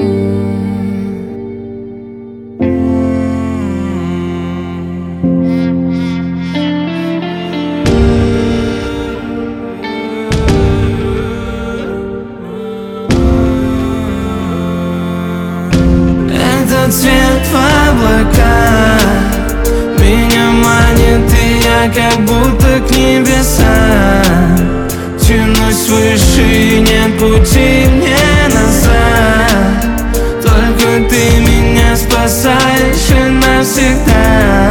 Цвет в облаках меня манит, и я как будто к небесам тянусь выше, и нет пути мне назад. Только ты меня спасаешь и навсегда.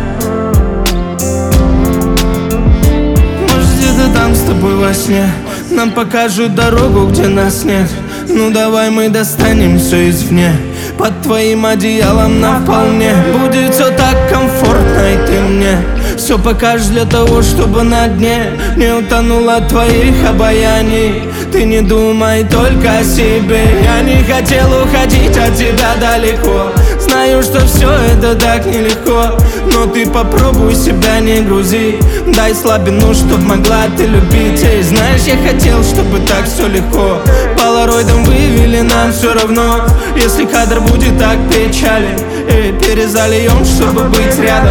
Может, где-то там с тобой во сне нам покажут дорогу, где нас нет. Ну давай мы достанем все извне. Под твоим одеялом на вполне будет все так комфортно, и ты мне все покажешь для того, чтобы на дне не утонула от твоих обаяний. Ты не думай только о себе, я не хотел уходить от тебя далеко. Знаю, что все это так нелегко, но ты попробуй себя не грузи. Дай слабину, чтоб могла ты любить. Эй, знаешь, я хотел, чтобы так все легко. Полароидом вывели, нам все равно. Если кадр будет так печален, эй, перезальем, чтобы быть рядом.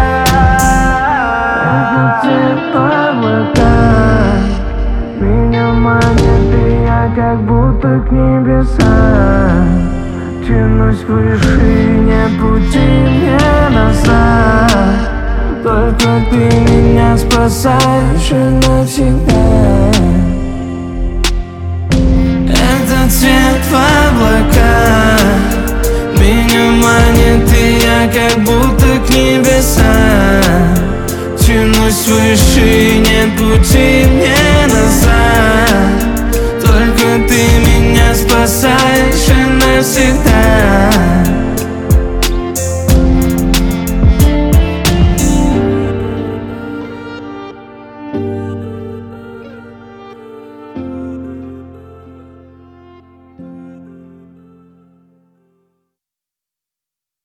Меня манит, и я как будто к небесам тянусь выше, и нет пути мне назад. Только ты меня спасаешь и навсегда. Этот цвет в облаках меня манит, и я как будто к небесам тянусь выше, и нет пути мне назад. Только ты меня спасаешь и навсегда.